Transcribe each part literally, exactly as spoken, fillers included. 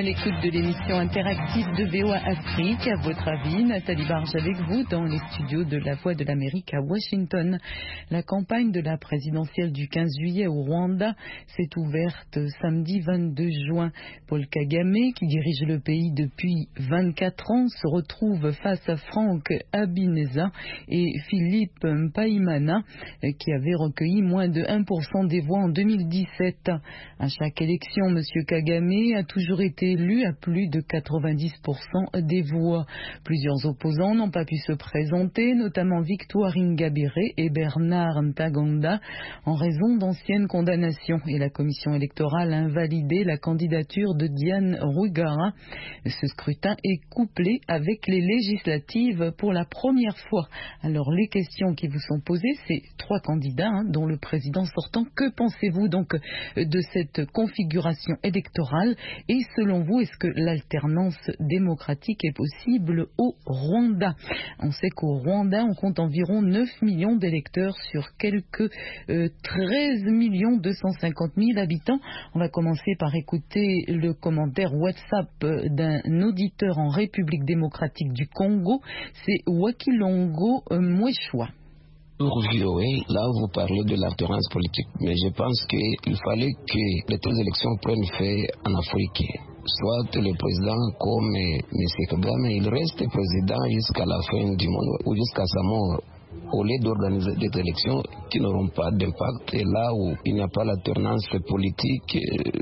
l'écoute de l'émission interactive de V O A Afrique. À votre avis, Nathalie Barge avec vous dans les studios de La Voix de l'Amérique à Washington. La campagne de la présidentielle du quinze juillet au Rwanda s'est ouverte samedi vingt-deux juin. Paul Kagame, qui dirige le pays depuis vingt-quatre ans, se retrouve face à Frank Habineza et Philippe Mpayimana, qui avait recueilli moins de un pour cent des voix en deux mille dix-sept. À chaque élection, M. Kagame a toujours été élu à plus de quatre-vingt-dix pour cent des voix. Plusieurs opposants n'ont pas pu se présenter, notamment Victoire Ingabire et Bernard Ntaganda, en raison d'anciennes condamnations. Et la commission électorale a invalidé la candidature de Diane Rwigara. Ce scrutin est couplé avec les législatives pour la première fois. Alors les questions qui vous sont posées, c'est trois candidats, hein, dont le président sortant. Que pensez-vous donc de cette configuration électorale? Et selon vous, est-ce que l'alternance démocratique est possible au Rwanda? On sait qu'au Rwanda, on compte environ neuf millions d'électeurs sur quelques euh, treize millions deux cent cinquante mille habitants. On va commencer par écouter le commentaire WhatsApp d'un auditeur en République démocratique du Congo. C'est Wakilongo Mweshwa. Pour V O A, là vous parlez de l'alternance politique, mais je pense qu'il fallait que les telles élections prennent fait en Afrique. Soit le président comme M. Kagame, il reste président jusqu'à la fin du monde ou jusqu'à sa mort, au lieu d'organiser des élections qui n'auront pas d'impact. Et là où il n'y a pas l'alternance politique,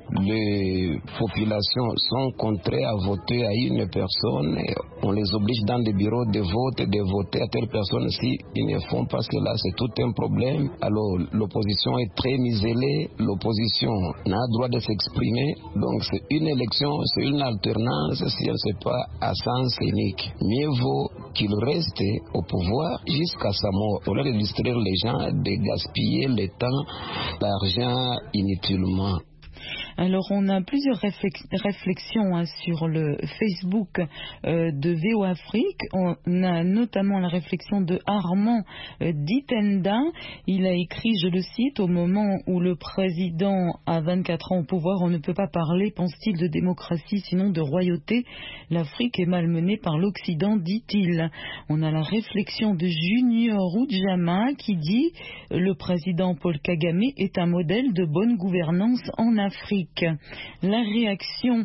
les populations sont contraires à voter à une personne. On les oblige dans des bureaux de vote de voter à telle personne. Si ils ne font pas cela, c'est tout un problème. Alors l'opposition est très isolée. L'opposition n'a droit de s'exprimer. Donc c'est une élection, c'est une alternance si elle ne s'est pas à sens unique. Mieux vaut qu'il reste au pouvoir jusqu'à sa mort. Au lieu de distraire les gens, de gaspiller le temps, l'argent inutilement. Alors on a plusieurs réflexions hein, sur le Facebook euh, de V O Afrique. On a notamment la réflexion de Armand euh, Ditenda. Il a écrit, je le cite, au moment où le président a vingt-quatre ans au pouvoir, on ne peut pas parler, pense-t-il, de démocratie, sinon de royauté. L'Afrique est malmenée par l'Occident, dit-il. On a la réflexion de Junior Oudjama qui dit le président Paul Kagame est un modèle de bonne gouvernance en Afrique. La réaction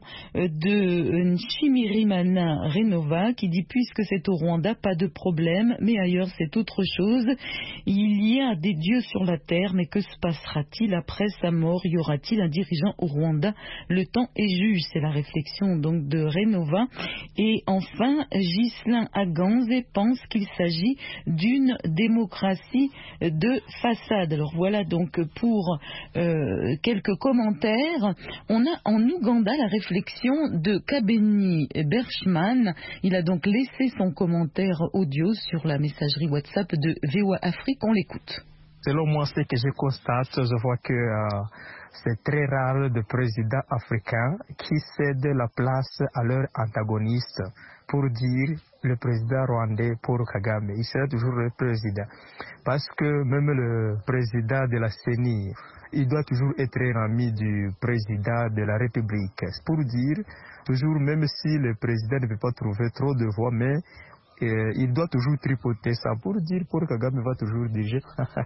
de Nshimirimana Renova qui dit puisque c'est au Rwanda, pas de problème, mais ailleurs c'est autre chose. Il y a des dieux sur la terre, mais que se passera-t-il après sa mort? Y aura-t-il un dirigeant au Rwanda? Le temps est juge, c'est la réflexion donc de Renova. Et enfin, Ghislain Aganze pense qu'il s'agit d'une démocratie de façade. Alors voilà donc pour euh, quelques commentaires. On a en Ouganda la réflexion de Kabeni Berchman. Il a donc laissé son commentaire audio sur la messagerie WhatsApp de V O A Afrique. On l'écoute. Selon moi, ce que je constate, je vois que euh, c'est très rare de présidents africains qui cèdent la place à leur antagoniste pour dire le président rwandais pour Kagame. Il sera toujours le président. Parce que même le président de la C E N I, il doit toujours être un ami du président de la République. C'est pour dire, toujours, même si le président ne peut pas trouver trop de voix, mais euh, il doit toujours tripoter ça pour dire pour Kagame va toujours diriger.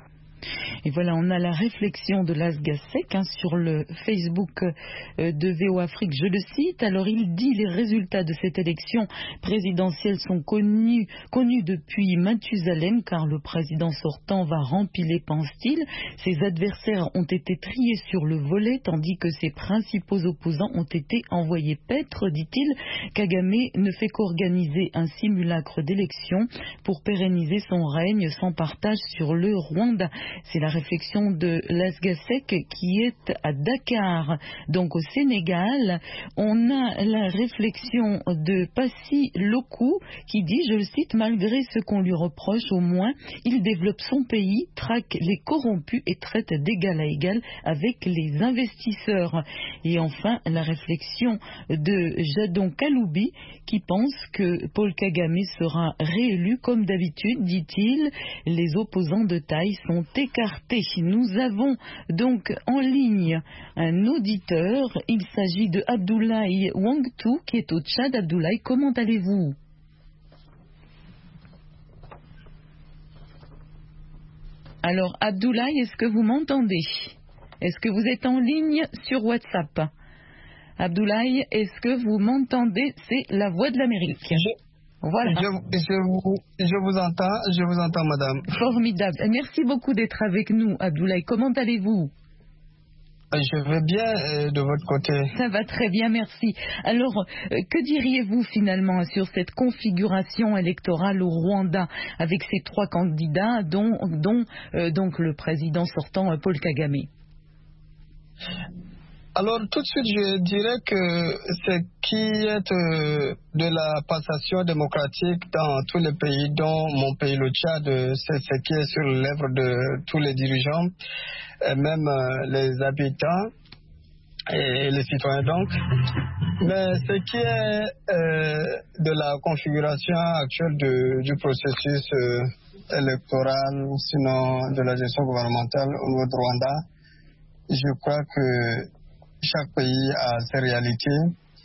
Et voilà, on a la réflexion de Lasgasek hein, sur le Facebook euh, de V O Afrique, je le cite. Alors il dit les résultats de cette élection présidentielle sont connus, connus depuis Mathusalem car le président sortant va rempiler, pense-t-il. Ses adversaires ont été triés sur le volet tandis que ses principaux opposants ont été envoyés paître, dit-il. Kagame ne fait qu'organiser un simulacre d'élection pour pérenniser son règne sans partage sur le Rwanda. C'est la réflexion de Lasgasek qui est à Dakar, donc au Sénégal. On a la réflexion de Passy Lokou qui dit, je le cite, malgré ce qu'on lui reproche, au moins, il développe son pays, traque les corrompus et traite d'égal à égal avec les investisseurs. Et enfin, la réflexion de Jadon Kaloubi qui pense que Paul Kagame sera réélu comme d'habitude, dit-il. Les opposants de taille sont écarté. Nous avons donc en ligne un auditeur. Il s'agit de Abdoulaye Wangtou qui est au Tchad. Abdoulaye, comment allez-vous? Alors Abdoulaye, est-ce que vous m'entendez? Est-ce que vous êtes en ligne sur WhatsApp? Abdoulaye, est-ce que vous m'entendez? C'est la voix de l'Amérique. Je, voilà. Je, je, vous, je vous entends, je vous entends, madame. Formidable. Merci beaucoup d'être avec nous, Abdoulaye. Comment allez-vous? Je vais bien euh, de votre côté. Ça va très bien, merci. Alors, euh, que diriez-vous finalement sur cette configuration électorale au Rwanda avec ces trois candidats, dont, dont euh, donc le président sortant euh, Paul Kagame? Alors, tout de suite, je dirais que ce qui est euh, de la passation démocratique dans tous les pays, dont mon pays, le Tchad, c'est ce qui est sur les lèvres de tous les dirigeants, et même euh, les habitants et les citoyens donc. Mais ce qui est euh, de la configuration actuelle de, du processus euh, électoral, ou sinon de la gestion gouvernementale au niveau de Rwanda, je crois que chaque pays a ses réalités.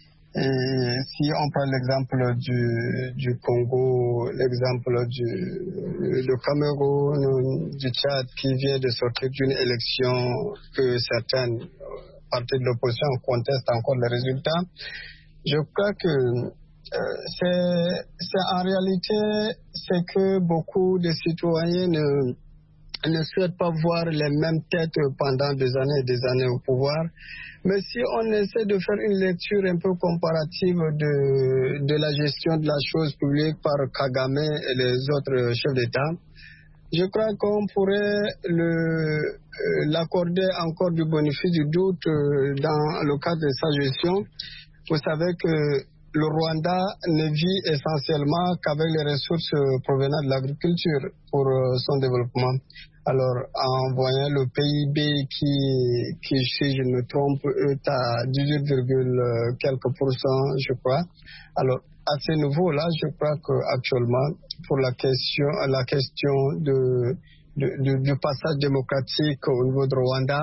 Et si on prend l'exemple du, du Congo, l'exemple du le Cameroun, du Tchad qui vient de sortir d'une élection que certaines parties de l'opposition contestent encore les résultats, je crois que euh, c'est, c'est en réalité c'est que beaucoup de citoyens ne ne souhaitent pas voir les mêmes têtes pendant des années et des années au pouvoir. Mais si on essaie de faire une lecture un peu comparative de, de la gestion de la chose publique par Kagame et les autres chefs d'État, je crois qu'on pourrait le, l'accorder encore du bénéfice du doute dans le cadre de sa gestion. Vous savez que le Rwanda ne vit essentiellement qu'avec les ressources provenant de l'agriculture pour son développement. Alors, en voyant le P I B qui, qui si je ne me trompe, est à dix-huit, quelques pourcents, je crois. Alors, à ce niveau-là, je crois qu'actuellement, pour la question, la question de, de, de, du passage démocratique au niveau de Rwanda,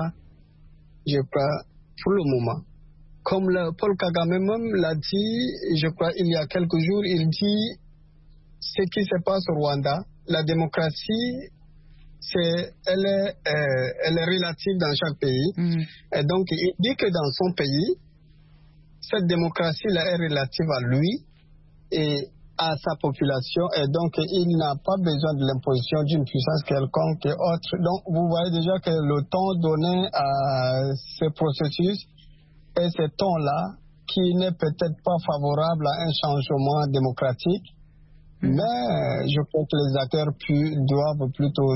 je crois, pour le moment, comme le, Paul Kagame même l'a dit, je crois, il y a quelques jours, il dit ce qui se passe au Rwanda, la démocratie, c'est, elle, est, euh, elle est relative dans chaque pays. Mmh. Et donc, il dit que dans son pays, cette démocratie-là est relative à lui et à sa population. Et donc, il n'a pas besoin de l'imposition d'une puissance quelconque et autre. Donc, vous voyez déjà que le ton donné à ce processus est ce ton-là qui n'est peut-être pas favorable à un changement démocratique. Mmh. Mais je crois que les acteurs pu, doivent plutôt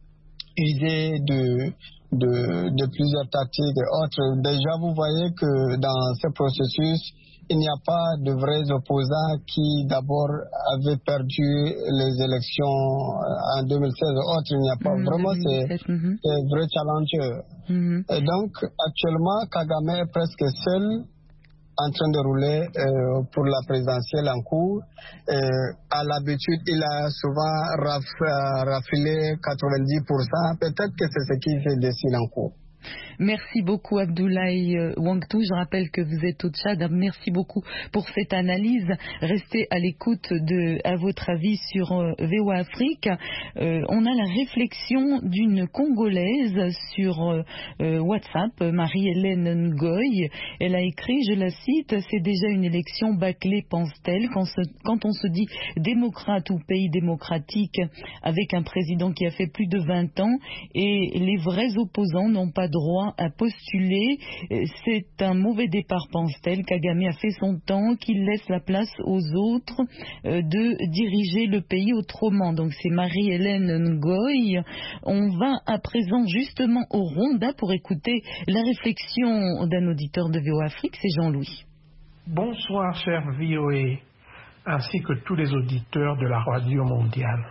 user de, de, de plusieurs tactiques et autres. Déjà, vous voyez que dans ce processus, il n'y a pas de vrais opposants qui d'abord avaient perdu les élections en deux mille seize et autres. Il n'y a pas mmh, vraiment ces, mmh. ces vrais challengers. Mmh. Et donc, actuellement, Kagame est presque seul en train de rouler euh, pour la présidentielle en cours. Euh, à l'habitude, il a souvent raf, euh, rafilé quatre-vingt-dix pour cent. Peut-être que c'est ce qui se dessine en cours. Merci beaucoup Abdoulaye Wangtou. Je rappelle que vous êtes au Tchad. Merci beaucoup pour cette analyse. Restez à l'écoute de, à votre avis, sur euh, V O A Afrique. Euh, on a la réflexion d'une Congolaise sur euh, euh, WhatsApp, Marie-Hélène Ngoy. Elle a écrit, je la cite, « C'est déjà une élection bâclée, pense-t-elle, quand, se, quand on se dit démocrate ou pays démocratique avec un président qui a fait plus de vingt ans et les vrais opposants n'ont pas droit à postuler. C'est un mauvais départ, pense-t-elle. Kagame a fait son temps, qu'il laisse la place aux autres euh, de diriger le pays autrement. » Donc c'est Marie-Hélène Ngoy. On va à présent justement au Rwanda pour écouter la réflexion d'un auditeur de V O A Afrique, c'est Jean-Louis. Bonsoir, cher V O A, ainsi que tous les auditeurs de la radio mondiale.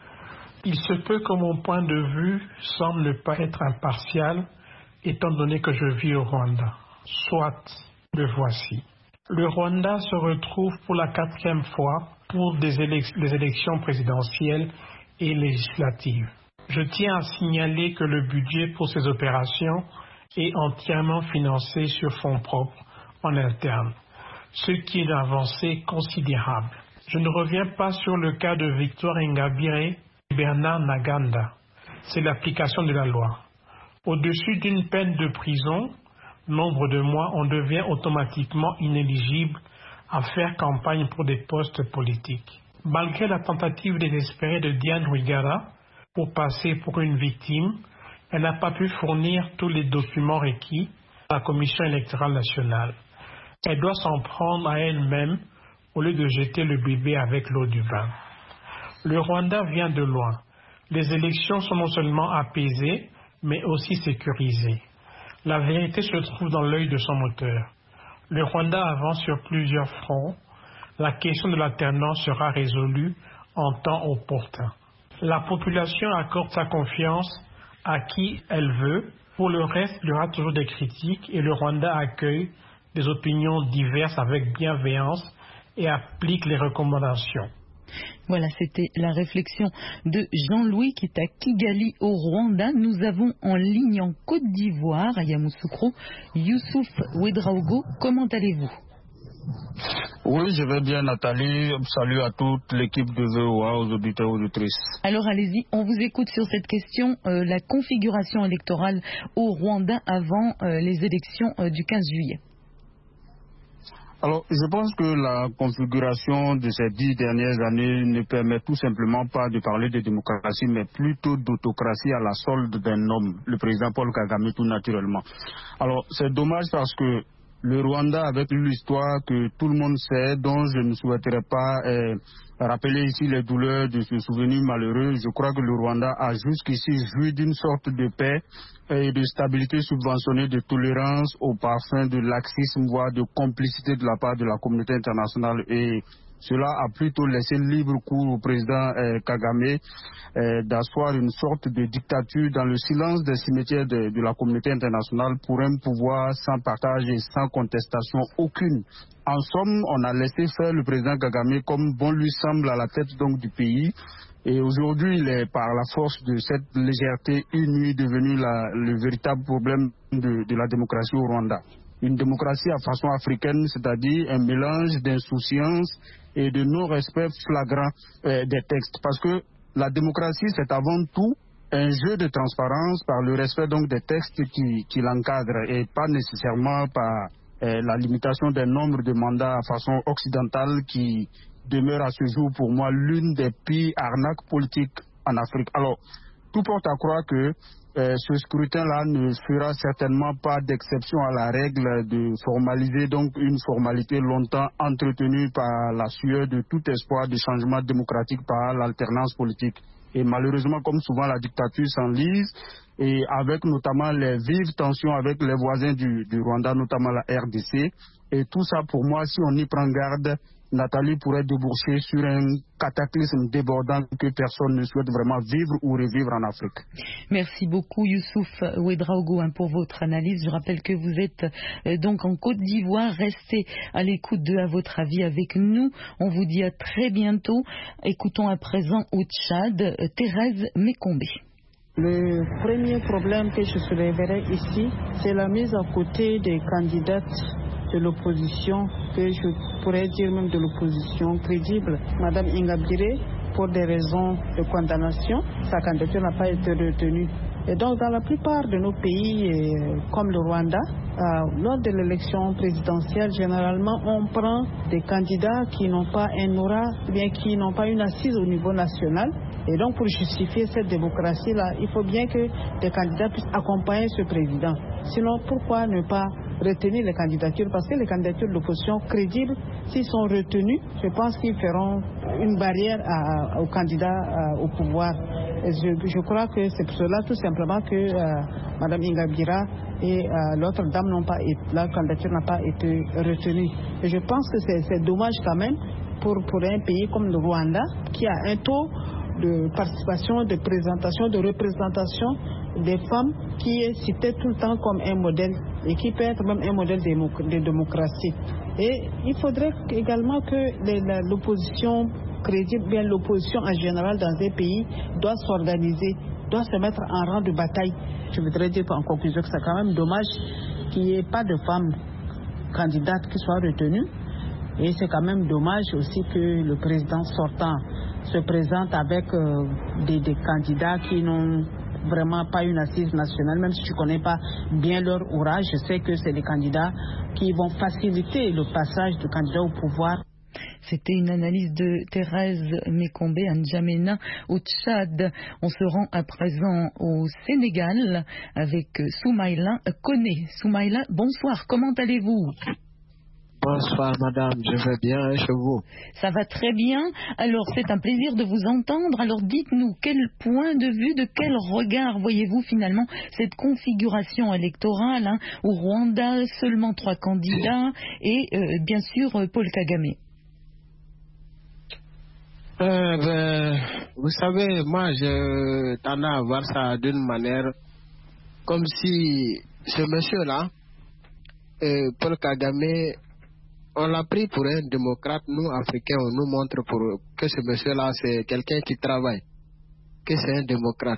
Il se peut que mon point de vue semble ne pas être impartial, étant donné que je vis au Rwanda. Soit, le voici. Le Rwanda se retrouve pour la quatrième fois pour des, élec- des élections présidentielles et législatives. Je tiens à signaler que le budget pour ces opérations est entièrement financé sur fonds propres en interne, ce qui est une avancée considérable. Je ne reviens pas sur le cas de Victoire Ingabire et Bernard Ntaganda. C'est l'application de la loi. Au-dessus d'une peine de prison, nombre de mois, on devient automatiquement inéligible à faire campagne pour des postes politiques. Malgré la tentative désespérée de Diane Rwigara pour passer pour une victime, elle n'a pas pu fournir tous les documents requis à la Commission électorale nationale. Elle doit s'en prendre à elle-même au lieu de jeter le bébé avec l'eau du bain. Le Rwanda vient de loin. Les élections sont non seulement apaisées, mais aussi sécurisées. La vérité se trouve dans l'œil de son moteur. Le Rwanda avance sur plusieurs fronts. La question de l'alternance sera résolue en temps opportun. La population accorde sa confiance à qui elle veut. Pour le reste, il y aura toujours des critiques et le Rwanda accueille des opinions diverses avec bienveillance et applique les recommandations. Voilà, c'était la réflexion de Jean-Louis qui est à Kigali au Rwanda. Nous avons en ligne en Côte d'Ivoire, à Yamoussoukro, Youssouf Ouedraogo. Comment allez-vous? Oui, je vais bien, Nathalie. Salut à toute l'équipe de V O A, aux auditeurs et aux auditrices. Alors allez-y, on vous écoute sur cette question, euh, la configuration électorale au Rwanda avant euh, les élections euh, du quinze juillet. Alors, je pense que la configuration de ces dix dernières années ne permet tout simplement pas de parler de démocratie, mais plutôt d'autocratie à la solde d'un homme, le président Paul Kagame, tout naturellement. Alors, c'est dommage parce que le Rwanda, avec l'histoire que tout le monde sait, dont je ne souhaiterais pas euh, rappeler ici les douleurs de ce souvenir malheureux, je crois que le Rwanda a jusqu'ici joui d'une sorte de paix et de stabilité subventionnée de tolérance au parfum de laxisme, voire de complicité de la part de la communauté internationale. Et cela a plutôt laissé libre cours au président euh, Kagame euh, d'asseoir une sorte de dictature dans le silence des cimetières de, de la communauté internationale pour un pouvoir sans partage et sans contestation aucune. En somme, on a laissé faire le président Kagame comme bon lui semble à la tête donc du pays. Et aujourd'hui, il est par la force de cette légèreté inouïe devenu la, le véritable problème de, de la démocratie au Rwanda. Une démocratie à façon africaine, c'est-à-dire un mélange d'insouciance et de non-respect flagrant euh, des textes. Parce que la démocratie, c'est avant tout un jeu de transparence par le respect donc des textes qui, qui l'encadrent et pas nécessairement par euh, la limitation d'un nombre de mandats à façon occidentale qui demeure à ce jour pour moi l'une des pires arnaques politiques en Afrique. Alors, tout porte à croire que euh, ce scrutin-là ne fera certainement pas d'exception à la règle de formaliser donc une formalité longtemps entretenue par la sueur de tout espoir de changement démocratique par l'alternance politique. Et malheureusement, comme souvent, la dictature s'enlise et avec notamment les vives tensions avec les voisins du, du Rwanda, notamment la R D C. Et tout ça, pour moi, si on y prend garde, Nathalie pourrait déboucher sur un cataclysme débordant que personne ne souhaite vraiment vivre ou revivre en Afrique. Merci beaucoup Youssouf Ouedraogo pour votre analyse. Je rappelle que vous êtes euh, donc en Côte d'Ivoire. Restez à l'écoute de À votre avis avec nous. On vous dit à très bientôt. Écoutons à présent au Tchad euh, Thérèse Mekombe. Le premier problème que je soulèverai ici, c'est la mise à côté des candidates de l'opposition, que je pourrais dire même de l'opposition crédible. Madame Ingabire, pour des raisons de condamnation, sa candidature n'a pas été retenue. Et donc dans la plupart de nos pays, euh, comme le Rwanda, euh, lors de l'élection présidentielle, généralement on prend des candidats qui n'ont pas un aura, bien qui n'ont pas une assise au niveau national. Et donc pour justifier cette démocratie-là, il faut bien que des candidats puissent accompagner ce président. Sinon, pourquoi ne pas retenir les candidatures? Parce que les candidatures de l'opposition crédibles, s'ils sont retenus, je pense qu'ils feront une barrière à, aux candidats à, au pouvoir. Et je, je crois que c'est pour cela tout simplement que euh, Mme Ingabire et euh, l'autre dame n'ont pas été, la candidature n'a pas été retenue. Et je pense que c'est, c'est dommage quand même pour, pour un pays comme le Rwanda qui a un taux de participation, de présentation, de représentation des femmes qui est cité tout le temps comme un modèle et qui peut être même un modèle de démocratie. Et il faudrait également que l'opposition crédible, bien l'opposition en général dans un pays doit s'organiser doit se mettre en rang de bataille. Je voudrais dire en conclusion que c'est quand même dommage qu'il n'y ait pas de femmes candidates qui soient retenues. Et c'est quand même dommage aussi que le président sortant se présente avec euh, des, des candidats qui n'ont vraiment pas une assise nationale, même si je ne connais pas bien leur ouvrage. Je sais que c'est des candidats qui vont faciliter le passage du candidat au pouvoir. C'était une analyse de Thérèse Mekombe N'Djamena au Tchad. On se rend à présent au Sénégal avec Soumaïla Koné. Soumaïla, bonsoir, comment allez-vous? Bonsoir madame, je vais bien et chez vous? Ça va très bien. Alors c'est un plaisir de vous entendre. Alors dites-nous, quel point de vue, de quel regard voyez-vous finalement cette configuration électorale, hein, au Rwanda, seulement trois candidats et euh, bien sûr Paul Kagame? Euh, ben, vous savez, moi, je tendance à voir ça d'une manière comme si ce monsieur-là, euh, Paul Kagame, on l'a pris pour un démocrate. Nous, Africains, on nous montre pour, que ce monsieur-là, c'est quelqu'un qui travaille, que c'est un démocrate.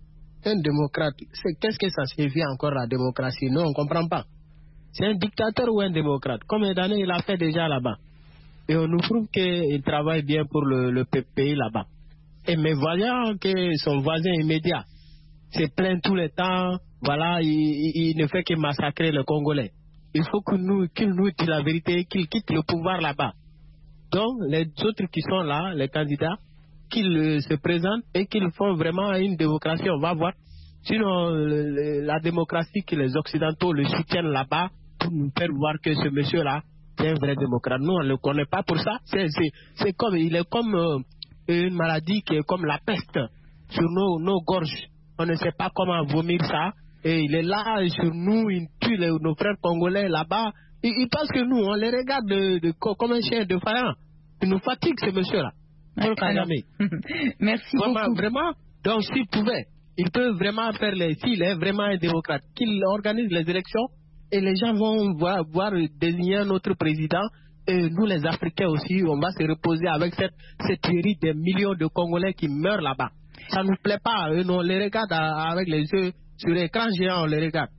Un démocrate, c'est, qu'est-ce que ça signifie encore la démocratie? Nous, on ne comprend pas. C'est un dictateur ou un démocrate? Combien d'années il a fait déjà là-bas? Et on nous prouve qu'il travaille bien pour le, le pays là-bas. Et mais voyant que son voisin immédiat se plaint tout le temps, voilà, il, il, il ne fait que massacrer les Congolais. Il faut que nous, qu'il nous dise la vérité, qu'il quitte le pouvoir là-bas. Donc, les autres qui sont là, les candidats, qu'ils euh, se présentent et qu'ils font vraiment une démocratie, on va voir. Sinon, le, le, la démocratie que les Occidentaux le soutiennent là-bas pour nous faire voir que ce monsieur-là, c'est un vrai démocrate. Nous, on ne le connaît pas pour ça. C'est, c'est, c'est comme, il est comme euh, une maladie qui est comme la peste sur nos, nos gorges. On ne sait pas comment vomir ça. Et il est là sur nous, il tue les, nos frères congolais là-bas. Il, il pense que nous, on les regarde de, de, comme un chien de faïen. Il nous fatigue, ce monsieur-là. Paul Kagame. Merci vraiment, beaucoup. Vraiment, donc s'il pouvait, il peut vraiment faire les... S'il est vraiment un démocrate, qu'il organise les élections et les gens vont voir, voir désigner un autre président. Et nous, les Africains aussi, on va se reposer avec cette, cette tuerie des millions de Congolais qui meurent là-bas. Ça ne nous plaît pas. On les regarde avec les yeux sur l'écran géant, on les regarde.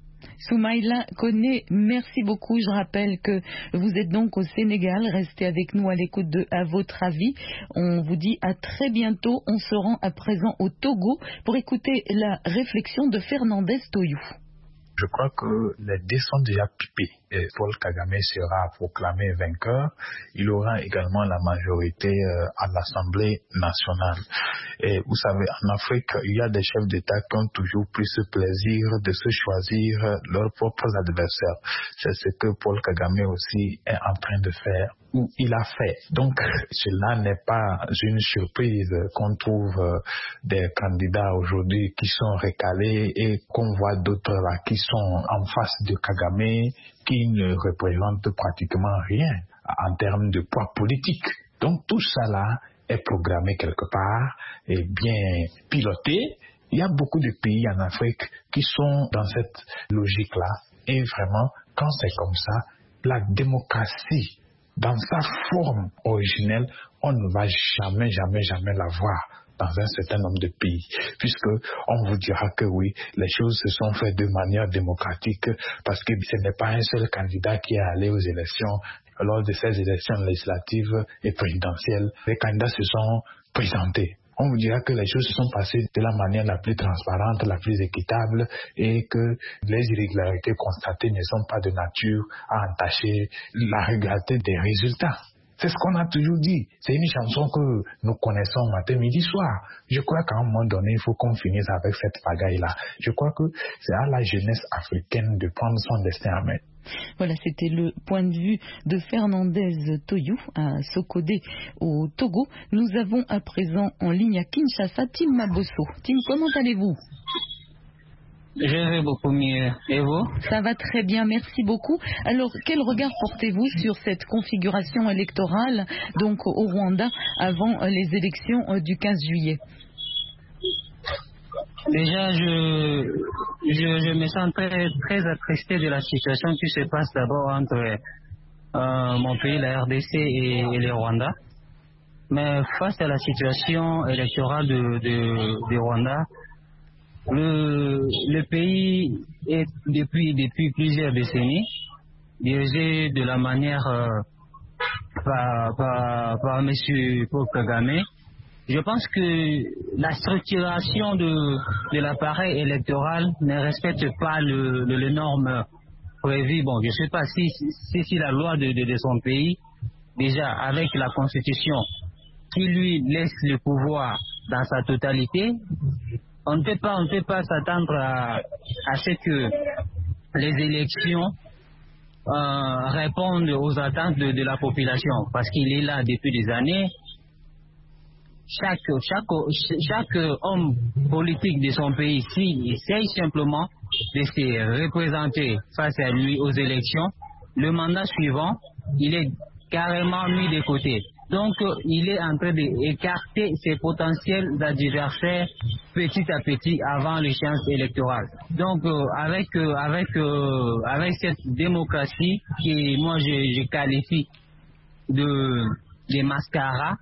Soumaïla Koné, merci beaucoup. Je rappelle que vous êtes donc au Sénégal. Restez avec nous à l'écoute de À votre avis. On vous dit à très bientôt. On se rend à présent au Togo pour écouter la réflexion de Fernandez Toyou. Je crois que les dés sont déjà pipés. Et Paul Kagame sera proclamé vainqueur. Il aura également la majorité euh, à l'Assemblée nationale. Et vous savez, en Afrique, il y a des chefs d'État qui ont toujours pris ce plaisir de se choisir leurs propres adversaires. C'est ce que Paul Kagame aussi est en train de faire, ou il a fait. Donc, cela n'est pas une surprise qu'on trouve euh, des candidats aujourd'hui qui sont recalés et qu'on voit d'autres là qui sont en face de Kagame, qui ne représentent pratiquement rien en termes de poids politique. Donc tout ça là est programmé quelque part et bien piloté. Il y a beaucoup de pays en Afrique qui sont dans cette logique-là. Et vraiment, quand c'est comme ça, la démocratie, dans sa forme originelle, on ne va jamais, jamais, jamais la voir dans un certain nombre de pays, puisque on vous dira que oui, les choses se sont faites de manière démocratique, parce que ce n'est pas un seul candidat qui est allé aux élections. Lors de ces élections législatives et présidentielles, les candidats se sont présentés. On vous dira que les choses se sont passées de la manière la plus transparente, la plus équitable, et que les irrégularités constatées ne sont pas de nature à entacher la régularité des résultats. C'est ce qu'on a toujours dit. C'est une chanson que nous connaissons matin, midi, soir. Je crois qu'à un moment donné, il faut qu'on finisse avec cette pagaille-là. Je crois que c'est à la jeunesse africaine de prendre son destin en main. Voilà, c'était le point de vue de Fernandez Toyou à Sokodé au Togo. Nous avons à présent en ligne à Kinshasa Tim Mabosso. Tim, comment allez-vous ? Je vais beaucoup mieux. Et vous ? Ça va très bien, merci beaucoup. Alors, quel regard portez-vous sur cette configuration électorale donc au Rwanda avant les élections du quinze juillet ? Déjà, je, je, je me sens très, très attristé de la situation qui se passe d'abord entre euh, mon pays, la R D C et, et le Rwanda. Mais face à la situation électorale de, de, de Rwanda, le, le pays est depuis, depuis plusieurs décennies dirigé de la manière euh, par, par, par M. Paul Kagame. Je pense que la structuration de, de l'appareil électoral ne respecte pas le, le, les normes prévues. Bon, je ne sais pas si, si, si la loi de, de, de son pays, déjà avec la constitution, qui lui laisse le pouvoir dans sa totalité, on ne peut pas, on ne peut pas s'attendre à, à ce que les élections euh, répondent aux attentes de, de la population, parce qu'il est là depuis des années. Chaque, chaque, chaque homme politique de son pays, s'il essaye simplement de se représenter face à lui aux élections, le mandat suivant, il est carrément mis de côté. Donc, il est en train d'écarter ses potentiels adversaires petit à petit avant l'échéance électorale. Donc, euh, avec, euh, avec, euh, avec cette démocratie que moi je, je qualifie de, de mascara,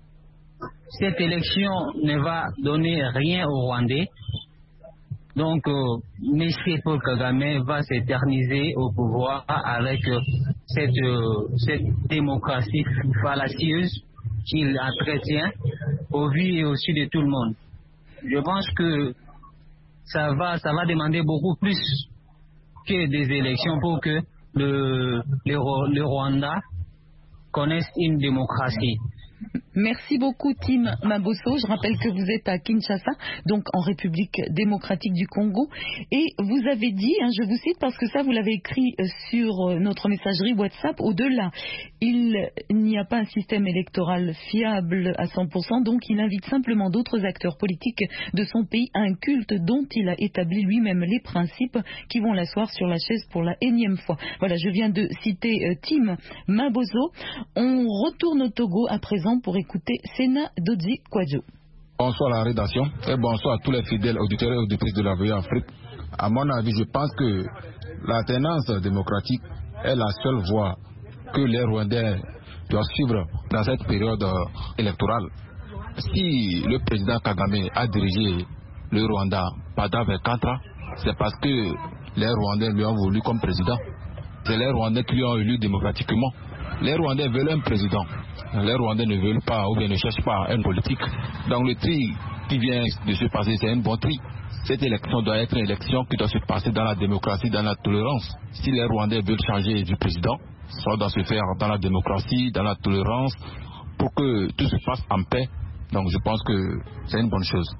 cette élection ne va donner rien aux Rwandais. Donc, euh, M. Paul Kagame va s'éterniser au pouvoir avec euh, cette, euh, cette démocratie fallacieuse qu'il entretient au vu et au su de tout le monde. Je pense que ça va, ça va demander beaucoup plus que des élections pour que le, le, le Rwanda connaisse une démocratie. Merci beaucoup Tim Maboso. Je rappelle que vous êtes à Kinshasa, donc en République démocratique du Congo. Et vous avez dit, hein, je vous cite parce que ça vous l'avez écrit sur notre messagerie WhatsApp, au-delà, il n'y a pas un système électoral fiable à cent pour cent, donc il invite simplement d'autres acteurs politiques de son pays à un culte dont il a établi lui-même les principes qui vont l'asseoir sur la chaise pour la énième fois. Voilà, je viens de citer euh, Tim Maboso. On retourne au Togo à présent pour écouter Sena Dodzi Kwadjo. Bonsoir à la rédaction et bonsoir à tous les fidèles auditeurs et auditrices de la V O A Afrique. À mon avis, je pense que l'alternance démocratique est la seule voie que les Rwandais doivent suivre dans cette période électorale. Si le président Kagame a dirigé le Rwanda pendant vingt-quatre ans, c'est parce que les Rwandais lui ont voulu comme président. C'est les Rwandais qui lui ont élu démocratiquement. Les Rwandais veulent un président. Les Rwandais ne veulent pas ou bien ne cherchent pas un politique. Donc le tri qui vient de se passer, c'est un bon tri. Cette élection doit être une élection qui doit se passer dans la démocratie, dans la tolérance. Si les Rwandais veulent changer du président, ça doit se faire dans la démocratie, dans la tolérance, pour que tout se passe en paix. Donc je pense que c'est une bonne chose.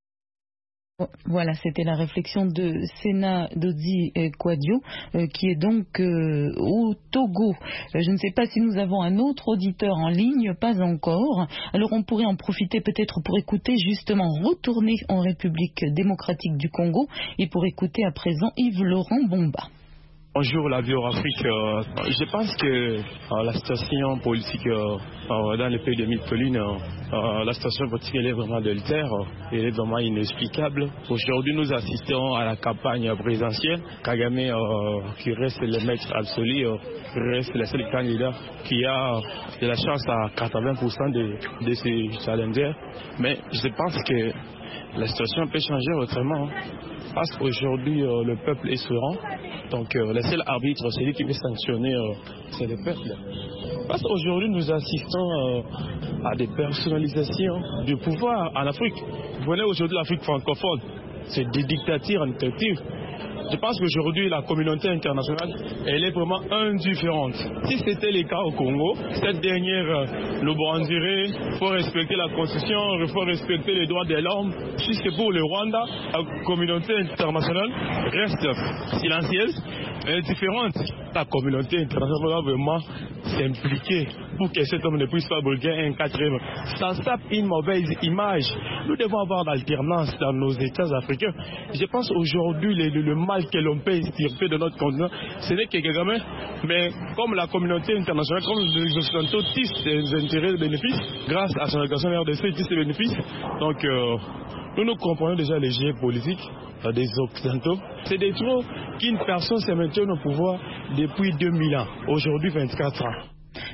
Voilà, c'était la réflexion de Sena Dodzi Kwadjo, euh, qui est donc euh, au Togo. Euh, je ne sais pas si nous avons un autre auditeur en ligne, pas encore. Alors on pourrait en profiter peut-être pour écouter justement retourner en République démocratique du Congo et pour écouter à présent Yves-Laurent Bomba. Bonjour la V O A Afrique. Euh, je pense que euh, la situation politique euh, euh, dans le pays de Mille-Collines, euh, la situation politique elle est vraiment délétère, elle est vraiment inexplicable. Aujourd'hui nous assistons à la campagne présidentielle. Kagame euh, qui reste le maître absolu, euh, qui reste le seul candidat qui a de la chance à quatre-vingts pour cent de, de ces challengers. Mais je pense que la situation peut changer autrement. Parce qu'aujourd'hui, euh, le peuple est souverain. Donc, euh, le seul arbitre, celui qui peut sanctionner, euh, c'est le peuple. Parce qu'aujourd'hui, nous assistons euh, à des personnalisations du pouvoir en Afrique. Vous voyez aujourd'hui l'Afrique francophone, c'est des dictatures en dictature. Je pense qu'aujourd'hui, la communauté internationale, elle est vraiment indifférente. Si c'était le cas au Congo, cette dernière le brandirait, il faut respecter la Constitution, il faut respecter les droits de l'homme. Puisque pour le Rwanda, la communauté internationale reste silencieuse et différente. La communauté internationale doit vraiment s'impliquer pour que cet homme ne puisse pas briguer un quatrième. Ça tape une mauvaise image. Nous devons avoir l'alternance dans nos États africains. Je pense aujourd'hui le, le, le mal que l'on peut extirper de notre continent, ce n'est que Kagame, mais comme la communauté internationale, comme les Occidentaux tissent des intérêts et des bénéfices, grâce à son organisation R D C, ils tissent des bénéfices. Donc, euh, nous nous comprenons déjà les jeux politiques euh, des Occidentaux. C'est des trop qu'une personne se maintient au pouvoir depuis deux mille ans, aujourd'hui vingt-quatre ans.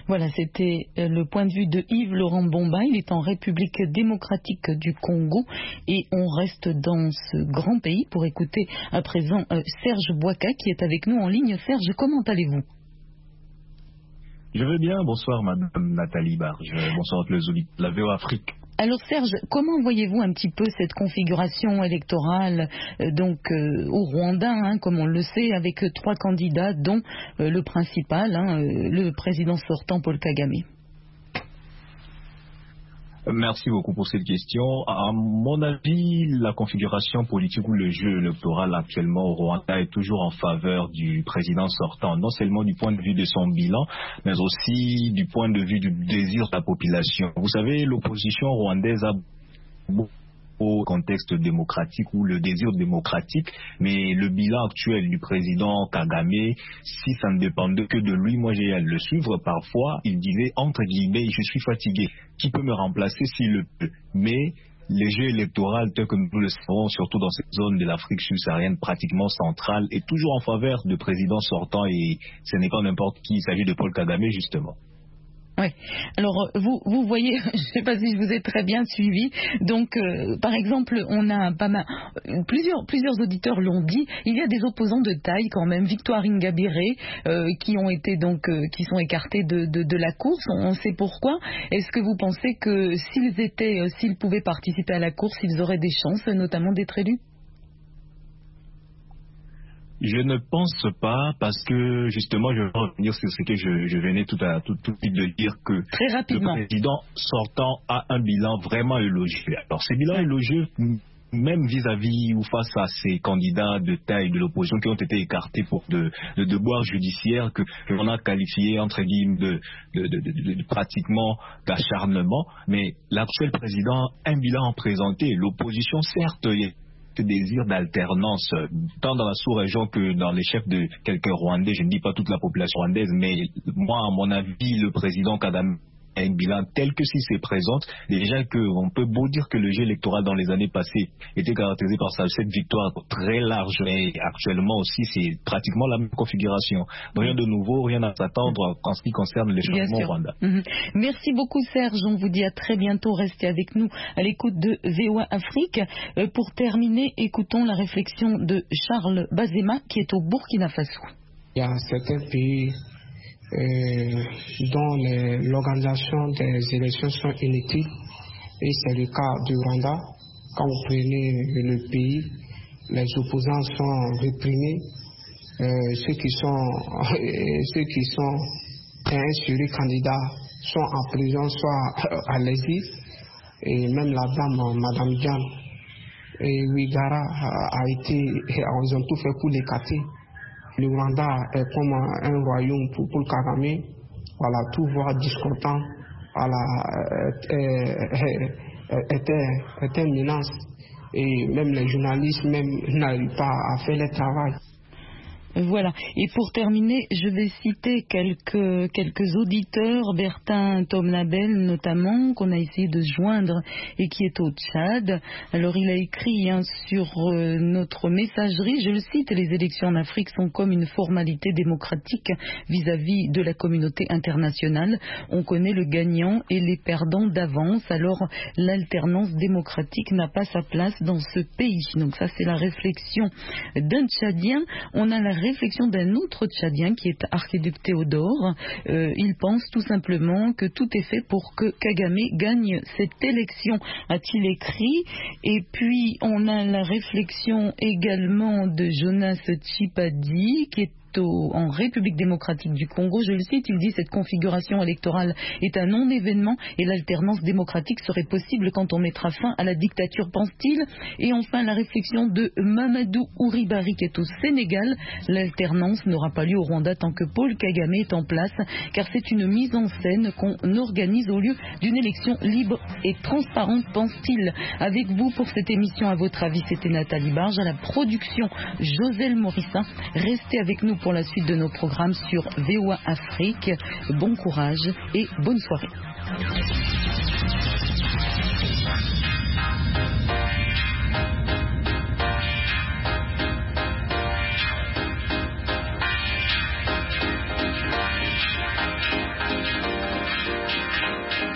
Voilà, c'était le point de vue de Yves-Laurent Mbomba. Il est en République démocratique du Congo et on reste dans ce grand pays pour écouter à présent euh, Serge Bouaka qui est avec nous en ligne. Serge, comment allez-vous? Je vais bien, bonsoir Madame Nathalie Barge, bonsoir les auditeurs de la V O Afrique. Alors Serge, comment voyez-vous un petit peu cette configuration électorale euh, donc euh, au Rwanda, hein, comme on le sait, avec euh, trois candidats, dont euh, le principal, hein, euh, le président sortant Paul Kagame? Merci beaucoup pour cette question. À mon avis, la configuration politique ou le jeu électoral actuellement au Rwanda est toujours en faveur du président sortant, non seulement du point de vue de son bilan, mais aussi du point de vue du désir de la population. Vous savez, l'opposition rwandaise a beaucoup au contexte démocratique ou le désir démocratique, mais le bilan actuel du président Kagame, si ça ne dépendait que de lui, moi j'ai à le suivre parfois, il disait entre guillemets, je suis fatigué, qui peut me remplacer s'il le peut, mais les jeux électoraux, tel que nous le savons, surtout dans cette zone de l'Afrique subsaharienne pratiquement centrale, est toujours en faveur de président sortant et ce n'est pas n'importe qui, il s'agit de Paul Kagame justement. Oui. Alors, vous, vous voyez, je ne sais pas si je vous ai très bien suivi. Donc, euh, par exemple, on a pas mal, plusieurs, plusieurs auditeurs l'ont dit. Il y a des opposants de taille quand même. Victoire Ingabire, euh, qui ont été donc, euh, qui sont écartés de, de, de la course. On sait pourquoi. Est-ce que vous pensez que s'ils étaient, euh, s'ils pouvaient participer à la course, ils auraient des chances, notamment d'être élus? Je ne pense pas, parce que justement, je vais revenir sur ce que je, je venais tout à tout, tout de suite de dire, que Très rapidement. le président sortant a un bilan vraiment élogieux. Alors, ce bilan élogieux, même vis-à-vis ou face à ces candidats de taille de l'opposition qui ont été écartés pour de, de devoirs judiciaires que l'on a qualifiés entre guillemets de, de, de, de, de, de pratiquement d'acharnement, mais l'actuel président a un bilan présenté. L'opposition, certes, désir d'alternance, tant dans la sous-région que dans les chefs de quelques Rwandais, je ne dis pas toute la population rwandaise, mais moi, à mon avis, le président Kagame a un bilan tel que s'il se présente, déjà qu'on peut beau dire que le jeu électoral dans les années passées était caractérisé par cette victoire très large, mais actuellement aussi c'est pratiquement la même configuration. Rien de nouveau, rien à s'attendre en ce qui concerne les changements au Rwanda. Mmh. Merci beaucoup Serge, on vous dit à très bientôt, restez avec nous à l'écoute de V O A Afrique. Euh, pour terminer, écoutons la réflexion de Charles Bazema qui est au Burkina Faso. Il y a certains pays Euh, dont les, l'organisation des élections sont inutiles, et c'est le cas du Rwanda. Quand vous prenez le pays, les opposants sont réprimés, euh, ceux qui sont ceux qui sont inscrits candidats sont en prison, soit à l'exil, et même la dame Madame Diane et Ouigara a été, ils ont tout fait pour l'écarter. Le Rwanda est comme un royaume pour, pour Kagame. Voilà, tout voir discontent, voilà, est une menace. Et même les journalistes même n'arrivent pas à faire leur travail. Voilà. Et pour terminer, je vais citer quelques, quelques auditeurs, Bertin Tomnabel notamment, qu'on a essayé de joindre et qui est au Tchad. Alors il a écrit hein, sur euh, notre messagerie, je le cite, les élections en Afrique sont comme une formalité démocratique vis-à-vis de la communauté internationale. On connaît le gagnant et les perdants d'avance, alors l'alternance démocratique n'a pas sa place dans ce pays. Donc ça c'est la réflexion d'un Tchadien. On a la réflexion d'un autre Tchadien qui est archiduc Théodore. Euh, il pense tout simplement que tout est fait pour que Kagame gagne cette élection, a-t-il écrit. Et puis on a la réflexion également de Jonas Tchipadi qui est en République démocratique du Congo, je le cite, il dit cette configuration électorale est un non-événement et l'alternance démocratique serait possible quand on mettra fin à la dictature, pense-t-il. Et enfin la réflexion de Mamadou Ouribari qui est au Sénégal, l'alternance n'aura pas lieu au Rwanda tant que Paul Kagame est en place, car c'est une mise en scène qu'on organise au lieu d'une élection libre et transparente, pense-t-il. Avec vous pour cette émission, à votre avis, c'était Nathalie Barge, à la production Joselle Morissin. Restez avec nous pour la suite de nos programmes sur V O A Afrique. Bon courage et bonne soirée.